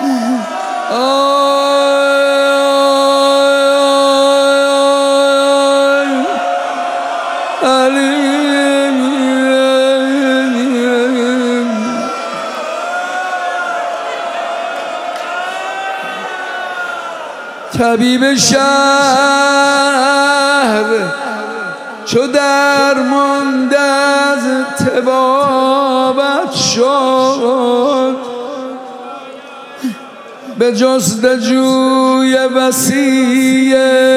طبیب شهر چو درمانده از طبابت شد، به جستجوی وسیع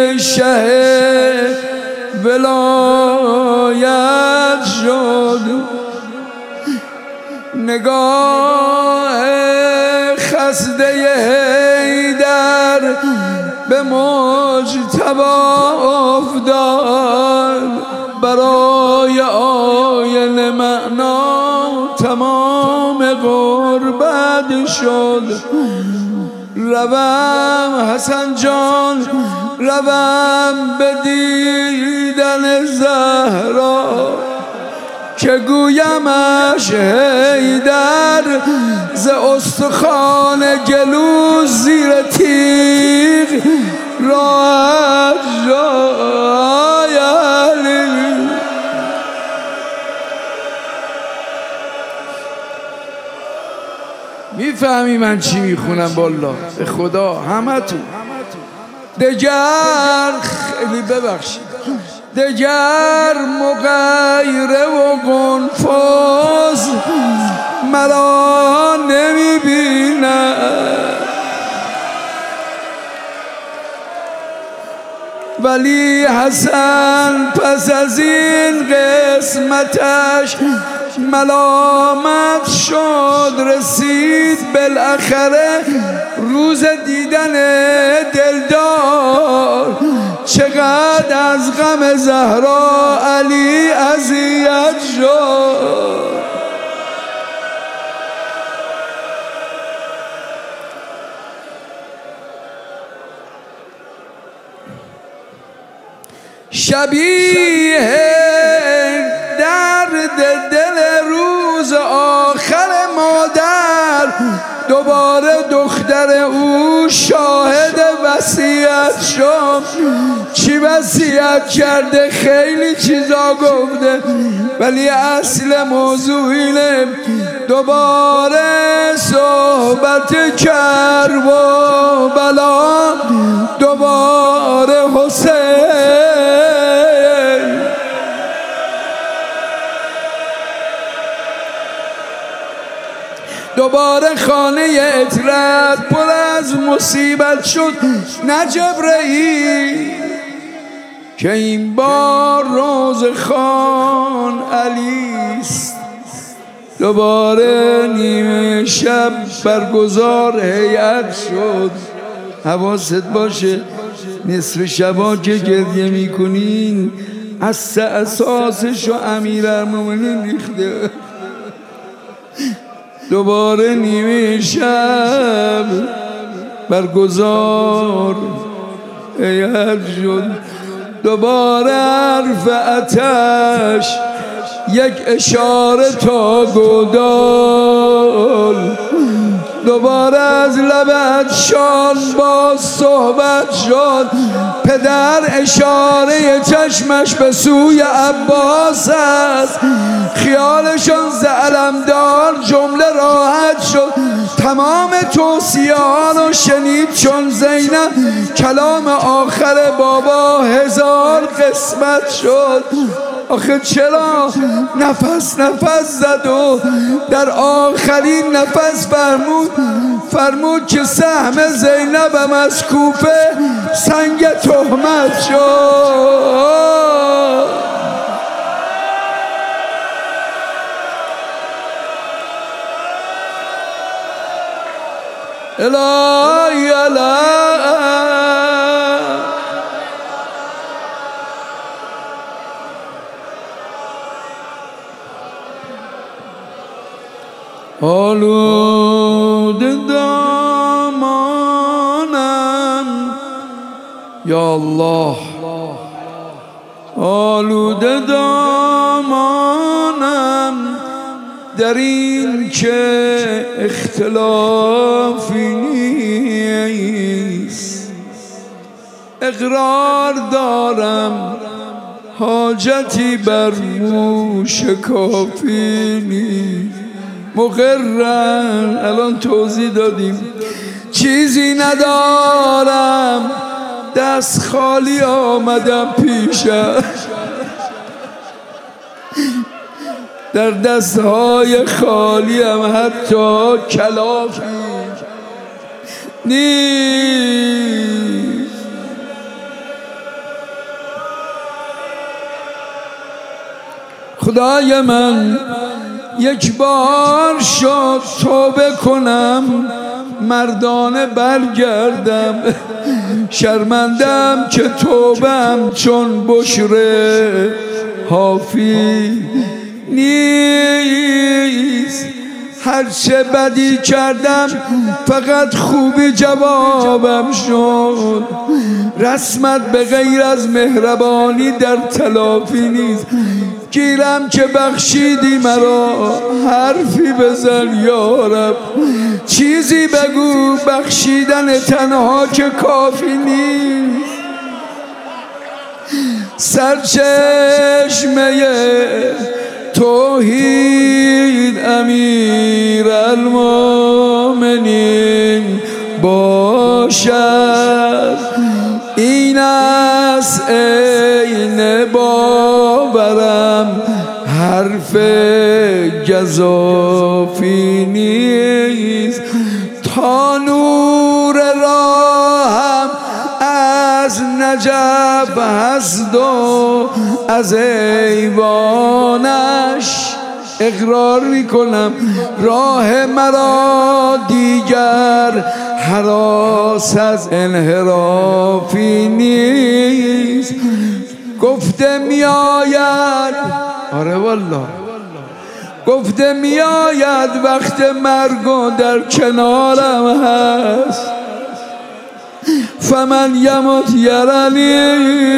شه ولایت شد. نگاه خسته حیدر به مجتبی افتاد، برای آینه معنا تمام غربت شد. روم حسن جان روم به دیدن زهرا، که گویمش حیدر ز استخوان گلو زیر تیغ راحت شد. میفهمی من چی میخونم؟ والا به خدا همه تو دگر خیلی ببخشید، دگر مغیره و قنفذ مرا نمیبینه، ولی حسن پس از این قسمتش ملامت شد. رسید بالاخره روز دیدن دلدار، چقدر از غم زهرا علی اذیت شد. شبیه درد دل روز آخر مادر، دوباره دختر او شاهد وصیت شد. چی وصیت کرده؟ خیلی چیزا گفته، ولی اصل موضوع اینه. دوباره صحبت کربلا، دوباره حسین، دوباره خانه عطرت پر از مصیبت شد. نه جبرئیل که این بار روز خان علیست، دوباره نیمه شب برگزار هیئت شد. حواست باشه نصف شبا که گریه میکنین از اساسشو امیرالمومنین ریخته. دوباره نیمه شب برگزار هیئت شد. دوباره حرف آتش، یک اشاره تا گودال، دوباره از لبت شان باز صحبت شد. پدر اشاره چشمش به سوی عباس است، خیالشان ز علمدار جمله راحت شد. تمام توصیه‌ها رو شنید چون زینب کلام آخر بابا هزار قسمت شد. آخه چرا نفس زد و در آخرین نفس فرمود که سهم زینبم از کوفه سنگ تهمت شد. الهی آلوده دامانم یا الله، آلوده دامانم در این که اختلافی اقرار دارم حاجتی بر موشکافی نیست. مقررم، الان توضیح دادیم، چیزی ندارم، دست خالی آمدم پیشت، در دستهای خالیم حتی کلافی نیست. خدای من یک بار شد توبه کنم، مردانه برگردم، شرمندم که توبم چون بشره حافی نیست. هرچه بدی کردم فقط خوبی جوابم شد، رسمت به غیر از مهربانی در تلافی نیست. گیرم که بخشیدی مرا، حرفی بزن یارب، چیزی بگو، بخشیدن تنها که کافی نیست. سرچشمه توحید امیر المومنین باشد، این است عین باورم، حرف گزافی نیست. تا نور راهم از نجف هست و از ایوانش اقرار میکنم، راه مرا دیگر هراس از انحرافی نیست. گفته میآید، آره والله، گفته میآید وقت مرگ و در کنارم هست، فمن یمت یرنی.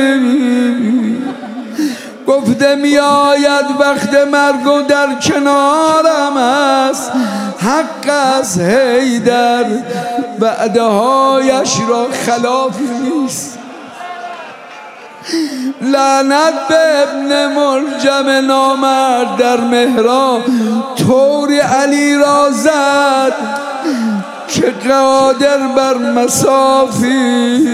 گفته میآید وقت مرگ و در کنارم هست، حق از حیدر وعدهایش را خلاف نیست. لعنت به ابن ملجم نامرد در مهراب، طوری علی را زد که قادر بر مسافی.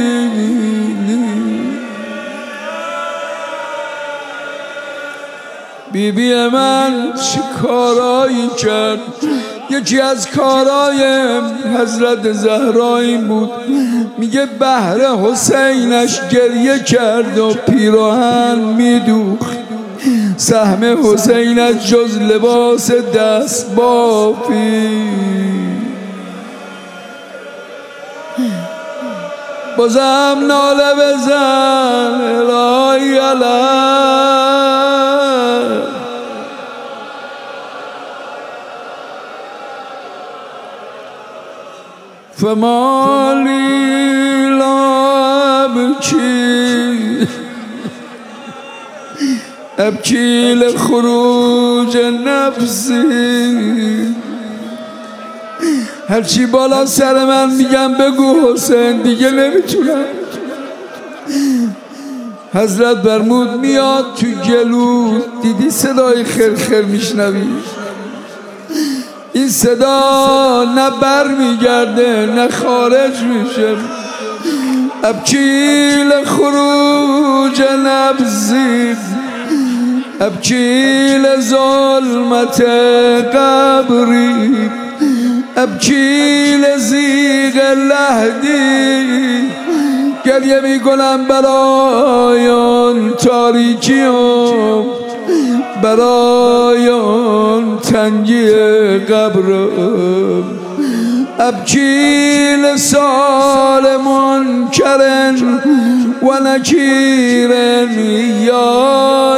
بیبی من چه کارایی کرد؟ یکی از کارای حضرت زهرا این بود، میگه بهر حسینش گریه کرد و پیراهن میدوخت، سهم حسینش جز لباس دست بافی. بازم ناله بزن الهی علی، فمالی لا ابکی، ابکی لخروج نفسی. هرچی بالا سر من میگم بگو حسین، دیگه نمیتونم. حضرت برمود میاد تو گلو، دیدی صدای خرخر میشنوی؟ این صدا نه بر میگرده نه خارج میشه. ابکی لخروج نبضی، ابکی لظلمت قبری، ابکی لزیغ لحدی. گریه میکنم برای آن تاریکی و برای آن تنگی قبرم. ابکی لسال منکرن و نکیرن، یا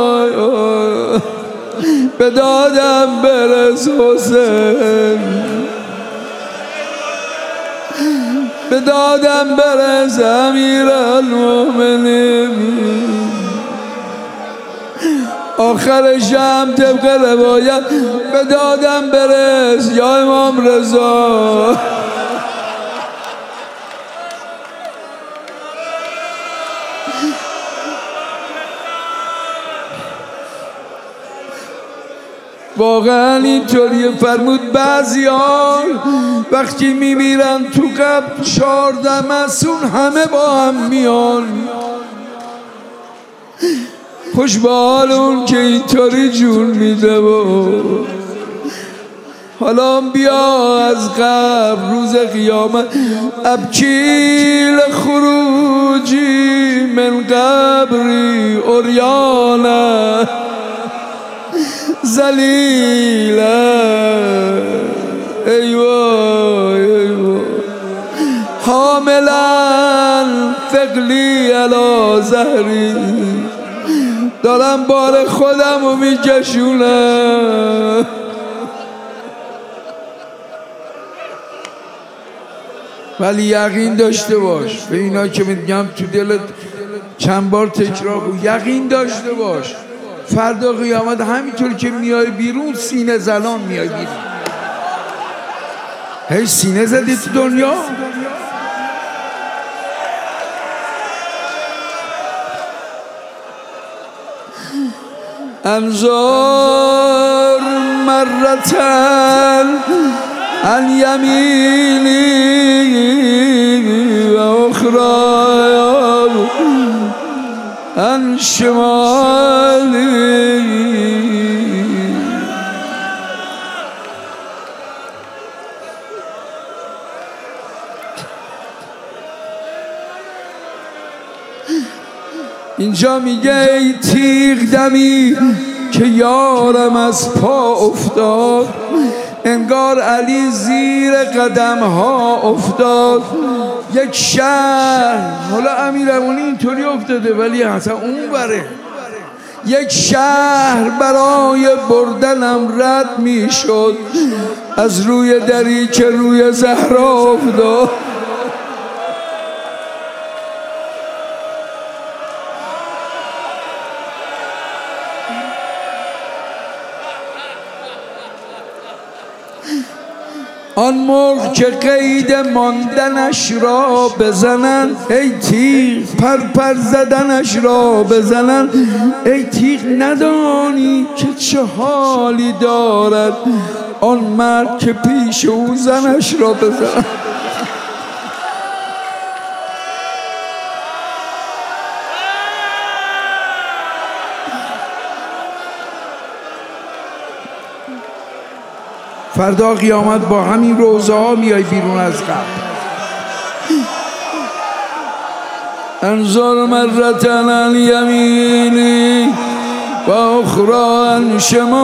به دادم برس حسین، به دادم برس امیر المومنین. آخرش هم طبق روایت به دادم برس یا امام رضا. واقعا اینطوریه. فرمود بعضیان وقتی میمیرن تو قبر 14 مسئول همه با هم میان. خوش به حال اون که اینطوری جون میده. و حالا بیا از قبر روز قیامت ابکیل خروجی من قبری اوریانه زلیله ایوه ایوه حاملا ثقلی علی ظهری. دارم بار خودم رو میکشونم. ولی یقین داشته باش به اینا که میگم تو دلت چند بار تکرار کن. یقین داشته باش فردا قیامت همینطور که میای بیرون سینه زنان میای بیرون. هی سینه زدی تو دنیا. انظر مرتن عن یمینی و اخرى عن شمالی. اینجا میگه ای تیغ دمی که یارم از پا افتاد، انگار علی زیر قدم ها افتاد. یک شهر، حالا امیرالمومنین اینطوری افتاده ولی اصلا اون بره، یک شهر برای بردنم رد میشد از روی دری که روی زهرا افتاد. آن مرغ که قید ماندنش را بزنن، ای تیغ پر زدنش را بزنن. ای تیغ ندانی که چه حالی دارد آن مرد که پیش او زنش را بزنن. فردا قیامت با همین روزه ها میای بیرون از قبر. انظر مرتن عن یمینی و اخرى عن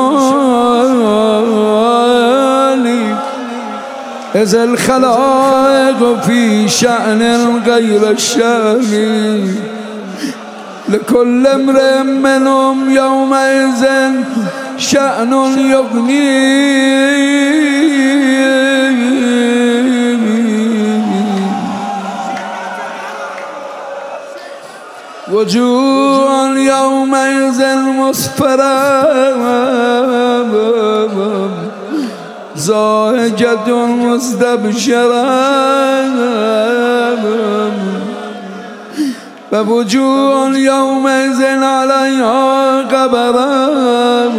شمالی اذ الخلائق فی شأن غیر الشأن لكل امرئ منهم یومئذ شأن یغنیه. وجوه یومئذ مسفرة زاهجة مستبشرة ووجوه یومئذ علیها غبرة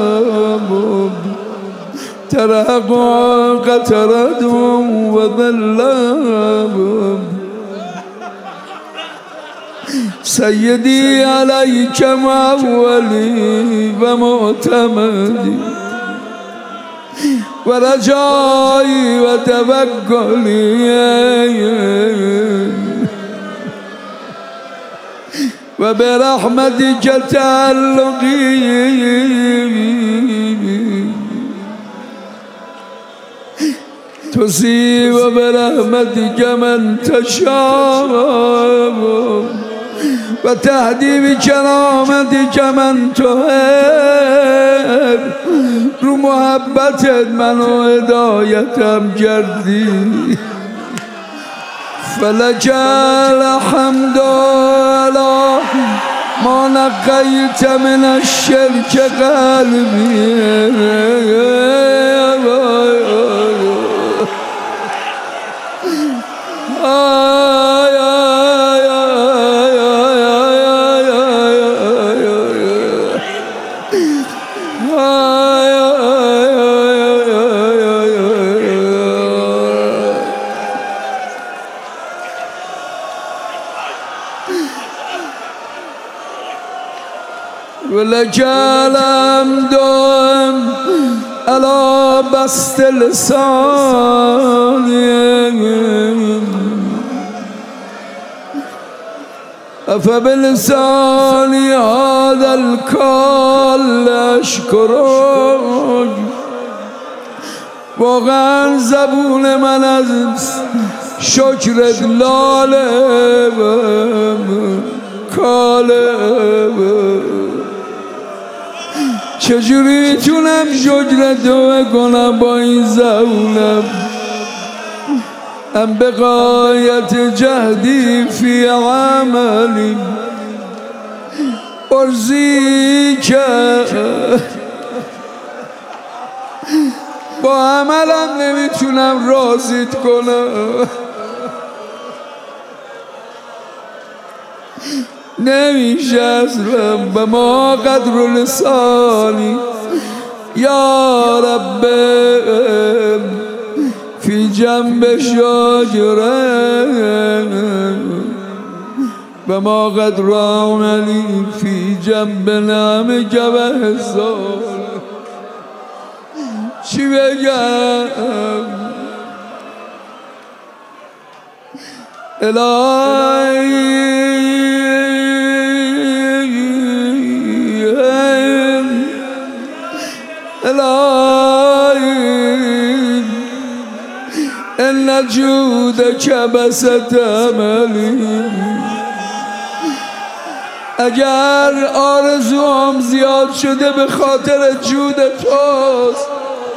ترهقها قترة وذلة. سیدی علیک مولی و معتمدی و رجایی و توکلی و برحمتک تعلقی تصیب برحمتک من تشاء و تهدی بکرامتک من تحب. رو محبتت منو هدایتم کردی. فلک الحمد علی ما نقیت من الشرک قلبی. ولك الحمد على بسط لساني فبلساني هذا الكل أشكرك. واقعا زبون من از شکرت لاله کاله چجوری تونم شکرتو بکنم با این زبونم ام بغایت جهدی فی عملی ارزی که با عملم نمیتونم راضیت کنم نمیشه اصلا به ما قدر لسانی یا رب فی جنب شاجره به ما قدر عملی فی جنب نعمک و حسان. چی بگم الهی ان جودک بسط عملی اگر آرزوام زیاد شده به خاطر جود توست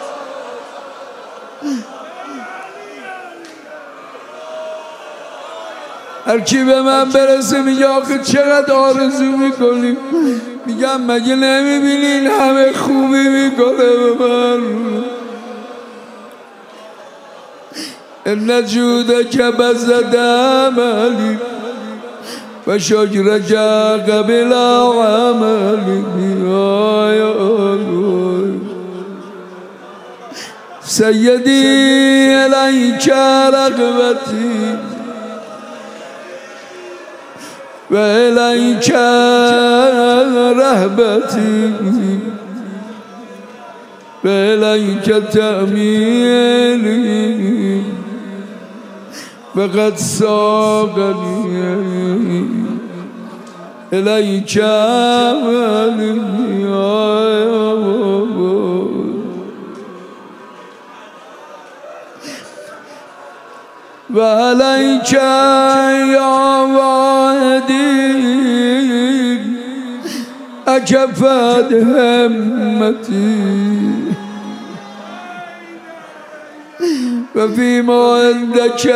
هر کی به من برسه میگه آخه چقدر آرزو میکنی میگم مگه نمیبینین همه خوبی میکنه به من ان جودک بسط عملی و شکرک قبل عملی سیدی الیک رغبتی و الیک رهبتی و الیک تأمیلی و قد ساقنی الیک عملی و علیک یا واحدی اکفت همتی و فیما عندک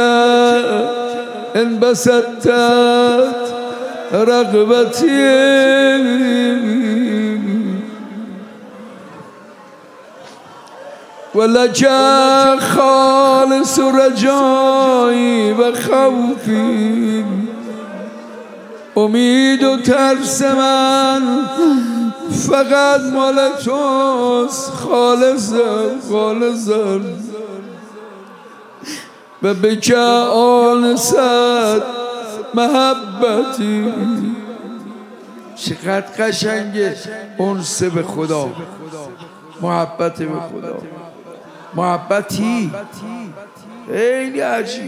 انبسطت رغبتی ولک خالص رجایی و خوفی امید و ترس من فقط مال توست خالصا و بک آنست محبتی. چقدر قشنگه انس به خدا محبت به خدا محبتی خیلی عجیب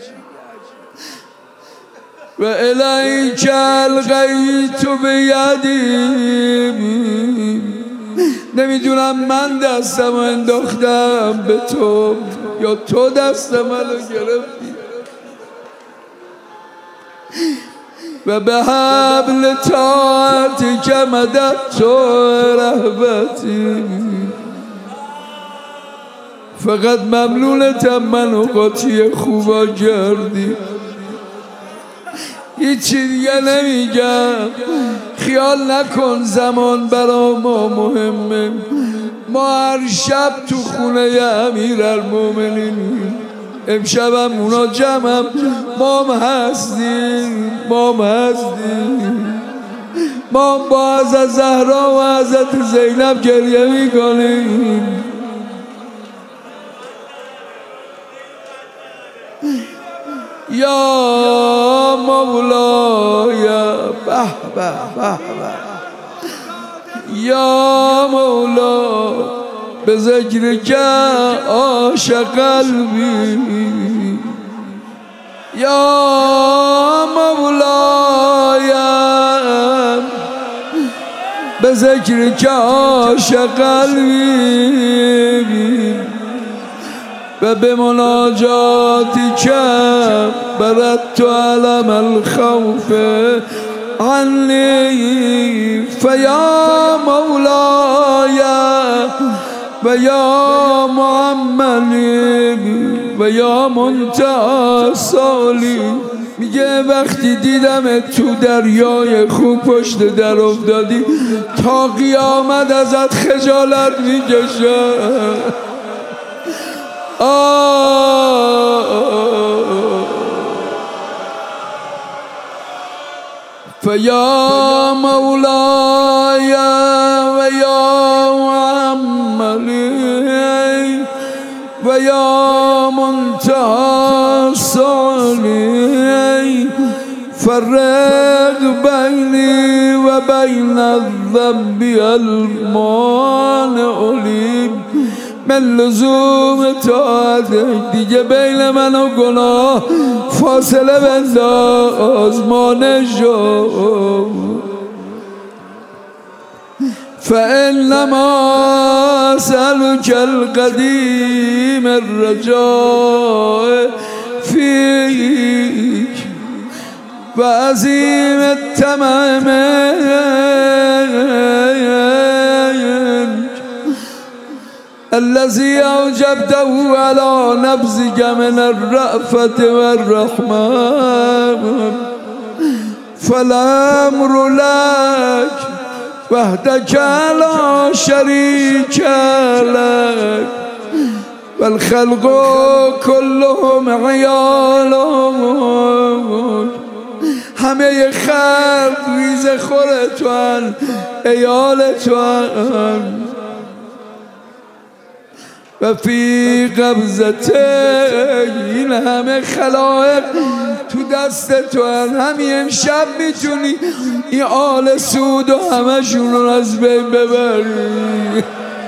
و الیک القیت بیدی نمیدونم من دستم انداختم به تو یا تو دست منو گرفتی و به حبل طاعتی که مدد تو رهبتی فقط ممنونتم منو قاطی خوبا کردی هیچی دیگه نمیگم خیال نکن زمان برا ما مهمه ما هر شب تو خونه امیرالمومنین امشبم اونا جمعم ما هستیم ما با حضرت زهرا و حضرت زینب گریه میکنیم یا مولای به به به به یا مولا به ذکر که عاشق قلبی یا مولایم به ذکر که عاشق قلبی و به مناجاتی که بردت علم الخوف عنی فیا مولاي و یا معملی و یا منتهی سالی. میگه وقتی دیدم تو دریای خوب پشت در افتادی تا قیامت ازت خجالت میکشه. فیا مولاي و یا معملی و یا منتهی سالی فرق بینی و بین الذنب المانع لی من لزوم طاعتک. دیگه بین من و گناه فاصله بنداز مانع شو. فإنما أسألك القديم الرجاء فيك وعزيم التمام الذي أوجبته على نفسك من الرأفة والرحمة فالأمر لك وحدك لا شريك لك والخلق كلهم عيالك. همه خلق ریز خور توان عیال توان و فی قبضته این همه خلائق تو دست تو هن. همین امشب میتونی این آل سود و همه شون رو از بین ببری.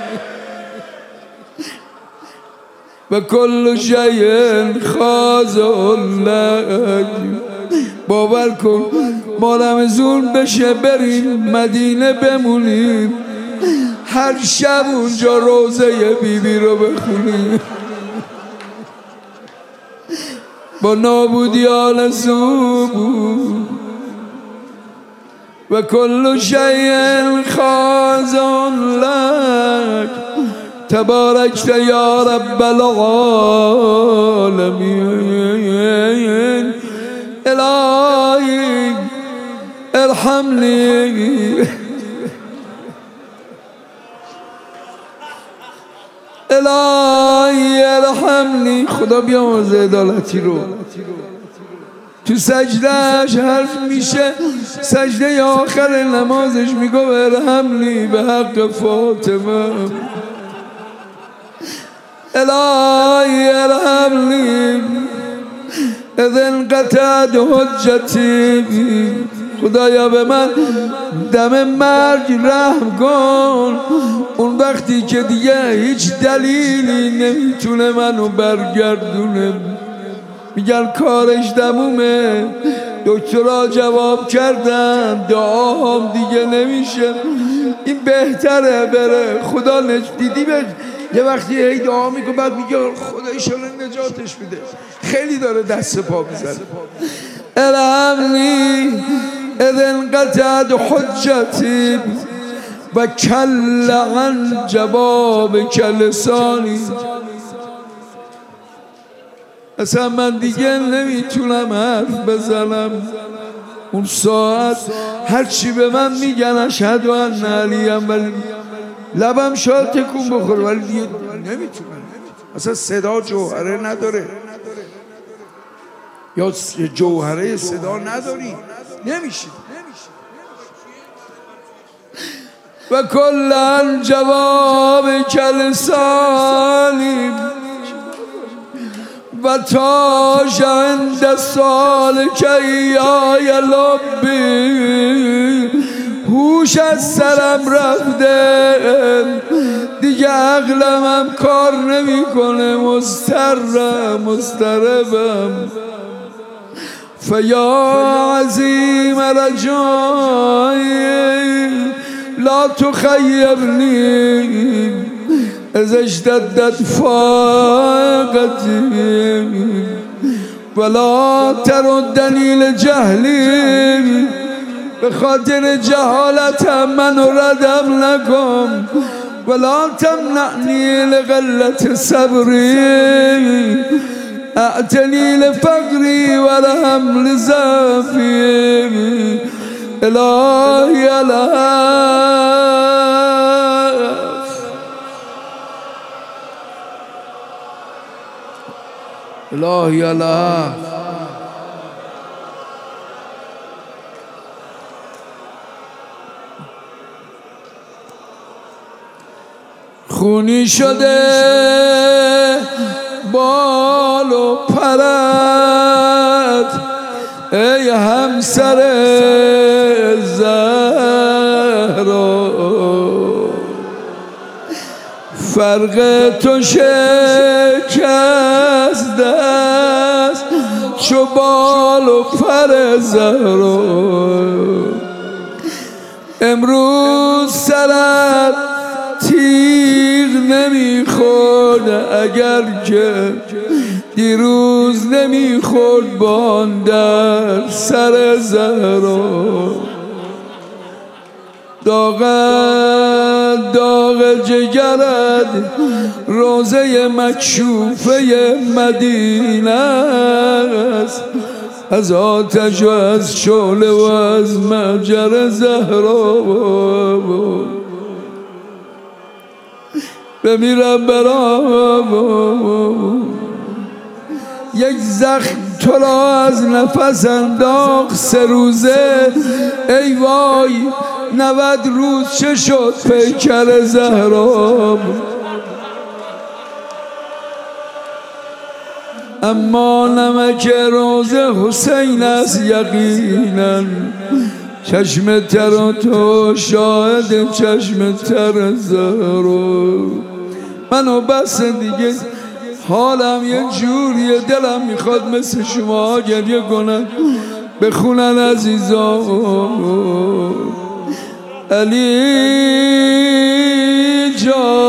و کل شیء خاضع لک. باور کن ما رمضان بشه بریم مدینه بمونیم هر شب اونجا روزه بیبی رو بخونیم با نابودی آل سود. و کل شیء خاضع لک تبارکت یا رب العالمین. الهی ارحمنی الهی ارحمنی. خدا بیامرز عدالتی رو. تو سجدهش حرف میشه سجده آخر نمازش میگو ارحمنی به حق فاطمه. الهی ارحمنی اذ انقطعت حجتی. خدایا به من دم مرگ رحم کن اون وقتی که دیگه هیچ دلیلی نمیتونه منو برگردونه. میگن کارش تمومه دکترها جواب کردن دعام دیگه نمیشه این بهتره بره. خدا دیدی به یه وقتی هی دعا میکنه بعد میگه خدا ایشالا نجاتش میده. خیلی داره دست پا میزنه. ارحمنی اذ انقطعت حجتی و کل عن جوابک لسانی. اصلا من دیگه نمیتونم حرف بزنم. اون ساعت هرچی به من میگن اشهد ان علیم ولی لبم شاید تکون بخور ولی دیگه نمیتونم. اصلا صدا جوهره نداره یا جوهره صدا نداری نمیشه. و کلن جواب کلسانی و تاش عند سال که ایای لبی هوش از سرم رفته دیگه عقلم کار نمیکنه مضطربم فیا عظیم رجایی لا تخیرنی از اشتدت فاقتی ولا تردنی لجهلی به خاطر جهالتم منو ردم نکن ولا تمنعنی لقلت صبری اعتنی لفقری ورحم لضعفی الهی الهی الهی خونی شده بال و پرت ای همسر زهرا فرق تو شکست دست چو بال و پر زهرا امروز سرت تیغ نمیخورد اگر که دیروز نمیخورد بان در سر زهرا داغ جگرت روزه مکشوفه مدینه است از آتش و از شعله و از مجر زهرا بمیرم برام یک زخم تو را از نفس انداخت 3 روزه ای وای 90 روز چه شد پیکر زهرا اما نمک روزه حسین است یقینا چشم تر و تو شاهد چشم تر زهرا منو بس دیگه حالم یه جوریه دلم میخواد مثل شما گریه کنن بخونن عزیزان علی جان